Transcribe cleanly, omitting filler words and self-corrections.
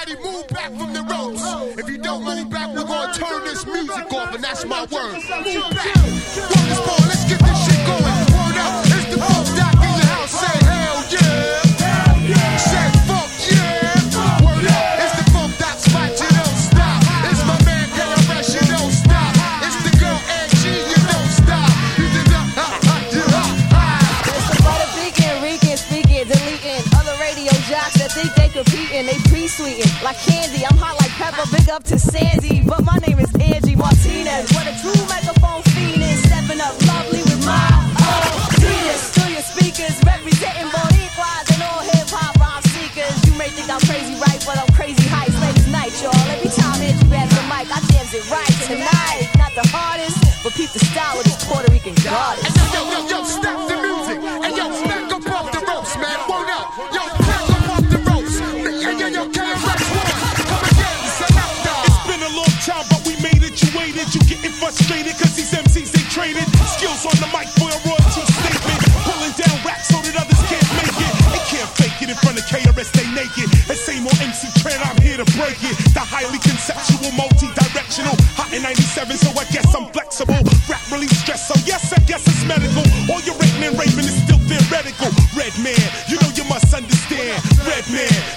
Everybody move back from the ropes. If you don't move back, we're gonna turn this music off, and that's my word. Move back. Word is born, let's get this shit going. Word up, it's the funk doc in your house. Say hell yeah. Say fuck yeah. Word up, it's the funk doc spot, you don't stop. It's my man KRS, you don't stop. It's the girl AG, you don't stop. You did the It's the butter peeking, reeking, speaking, deleting. Other radio jocks that think they competing, they pre-sweeting like candy. I'm hot like pepper, big up to Sandy, but my name is Angie Martinez. What a true microphone fiend is, stepping up lovely with my Venus. Through your speakers, representing Boricuas and all hip-hop rhyme seekers. You may think I'm crazy right, but I'm crazy hype. Ladies night, y'all. Every time Angie grabs the mic, I jams it right tonight. Not the hardest, but peep the style of this Puerto Rican goddess. Yo, stop the music. And yo, smack up off the ropes, man. Word up. Yo, smack up off the ropes. Yo, KRS One. Come again, Selecta. It's been a long time, but we made it. You waited. You getting frustrated, cause these MCs they traded. Skills on the mic for a royalty statement. Pulling down racks so that others can't make it. They can't fake it in front of KRS, they naked. And same old MC trend, I'm here to break it. The highly conceptual, multi-directional. Hot in 97, so I guess I'm flexible. Rap really stress, so yes, I guess it's medical. All your rating and raving is still theoretical. Red man, you know you must understand. Red man,